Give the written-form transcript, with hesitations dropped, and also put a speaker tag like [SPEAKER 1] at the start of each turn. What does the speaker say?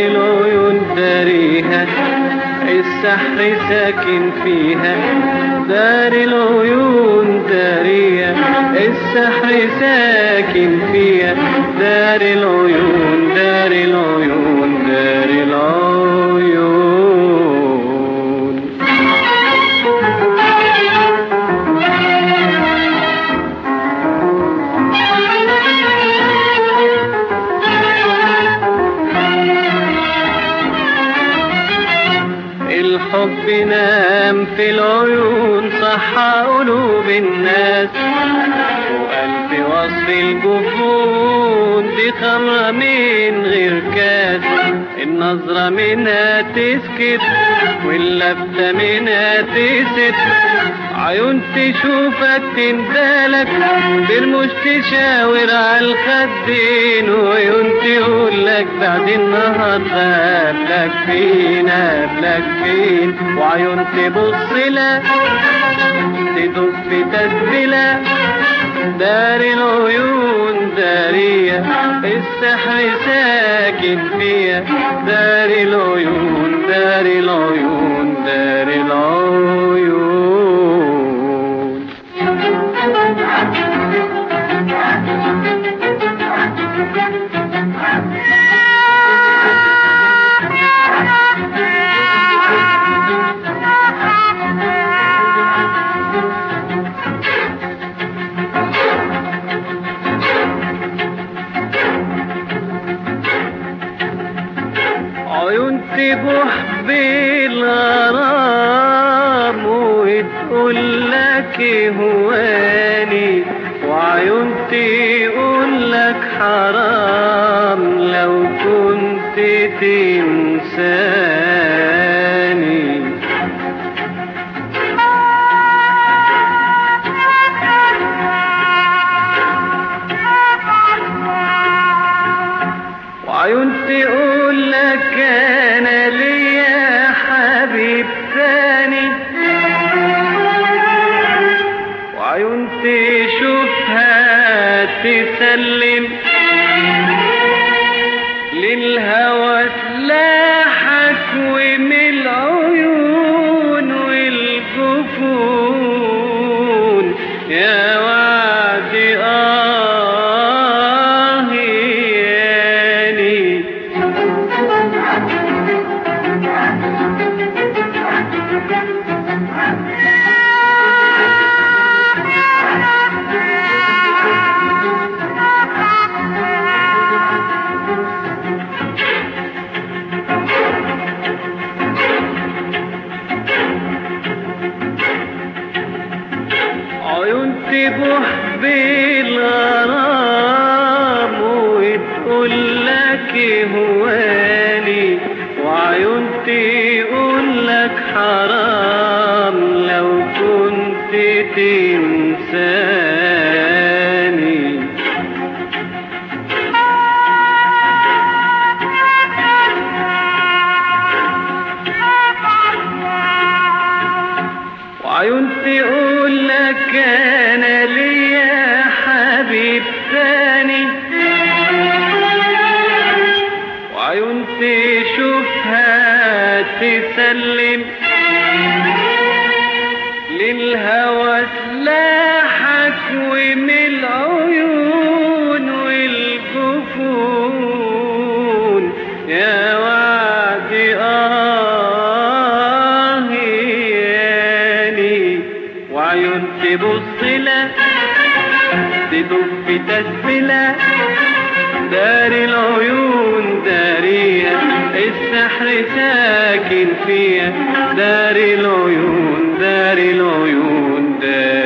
[SPEAKER 1] العيون داريها السحر ساكن فيها، دار العيون داريها السحر ساكن فيها، دار العيون دار العيون دار العيون. الحب نام في العيون صحى قلوب الناس، وقلب وصف الجفون دي خمرة من غير كاس، النظرة منها تسكت واللفتة منها تسد، عيون تشوفك تندالك برموش تشاور عالخدين، وعيون تقولك بعد النهاردة قبلك فين قبلك فين، وعيون تبصلك تدب في تسبيلك، دار العيون دارية السحر ساكن فيها، دار العيون دار العيون دار العيون. عيون تبوح بالغرام وتقولك هواني، وعيون تقولك حرام لو كنت تنساني، وعيون تقولك انا ليا حبيب ثاني، وعيون تشوفها تسلم للهوى سلاحك، ومن العيون والجفون يا وعدي عيون تبوح بالغرام وتقولك هواني، وعيون تقولك حرام لو كنت تنساني، وعيون تقولك انا ليا حبيب ثاني، وعيون تشوفها تسلم للهوى سلاحك، ومن العيون والجفون يا وعدي وعيون تبصلك تدب في تسبيلك، دار العيون داريها السحر ساكن فيها، دار العيون دار العيون دار